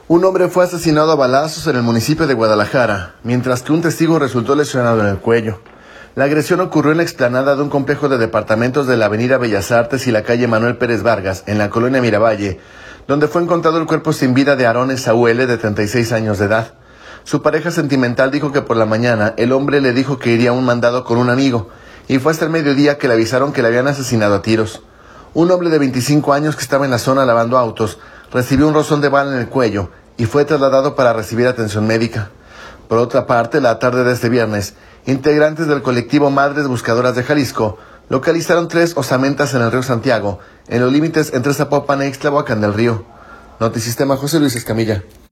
Un hombre fue asesinado a balazos en el municipio de Guadalajara, mientras que un testigo resultó lesionado en el cuello. La agresión ocurrió en la explanada de un complejo de departamentos de la avenida Bellas Artes y la calle Manuel Pérez Vargas, en la colonia Miravalle, donde fue encontrado el cuerpo sin vida de Aarón Esaú L., de 36 años de edad. Su pareja sentimental dijo que por la mañana el hombre le dijo que iría a un mandado con un amigo, y fue hasta el mediodía que le avisaron que le habían asesinado a tiros. Un hombre de 25 años que estaba en la zona lavando autos recibió un rozón de bala en el cuello y fue trasladado para recibir atención médica. Por otra parte, la tarde de este viernes, integrantes del colectivo Madres Buscadoras de Jalisco localizaron 3 osamentas en el río Santiago, en los límites entre Zapopan e Ixtlahuacán del Río. Notisistema, José Luis Escamilla.